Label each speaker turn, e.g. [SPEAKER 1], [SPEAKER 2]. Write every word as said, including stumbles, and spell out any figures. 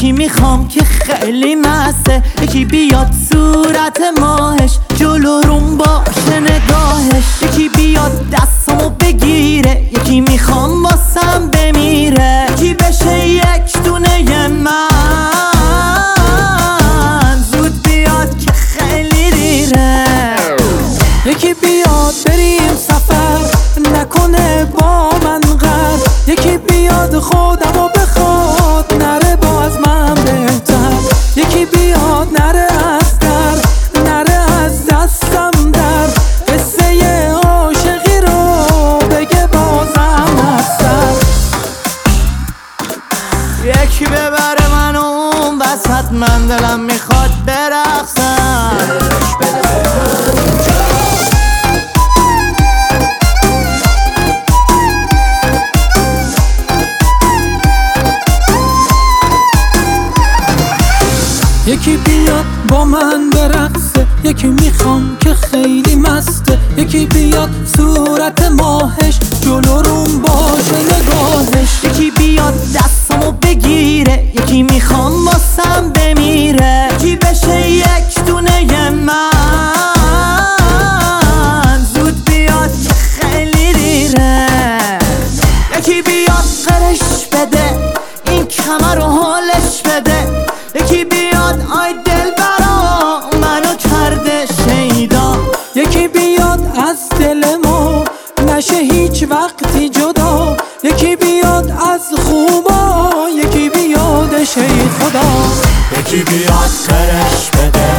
[SPEAKER 1] یکی میخوام که خیلی مسته، یکی بیاد صورت ماهش جلو روم باشه نگاهش، یکی بیاد دستمو بگیره، یکی میخوام واسم بمیره، یکی بشه یک دونه من زود بیاد که خیلی دیره، یکی بیاد بریم سفر نکنه با من غر، یکی بیاد خودمو بخواد نره با از من بهتر، یکی بیاد نره از در نره از دستم در، قصه عاشقی رو بگه بازم از سر، یکی ببره من اون وسط من دلم میخواد برقصم. یکی بیاد با من برقصه، یکی میخوام که خیلی مسته، یکی بیاد صورت ماهش جلو روم باشه نگاهش، یکی بیاد دستمو بگیره، یکی میخوام واسم بمیره، یکی بشه یک دونه من زود بیاد که خیلی دیره، یکی بیاد قرش بده این کمر رو حالش بده، یکی بیاد آی دل برا منو کرده شیدا، یکی بیاد از دل ما نشه هیچ وقتی جدا، یکی بیاد از خوبا یکی بیاد شی خدا،
[SPEAKER 2] یکی بیاد خرش بده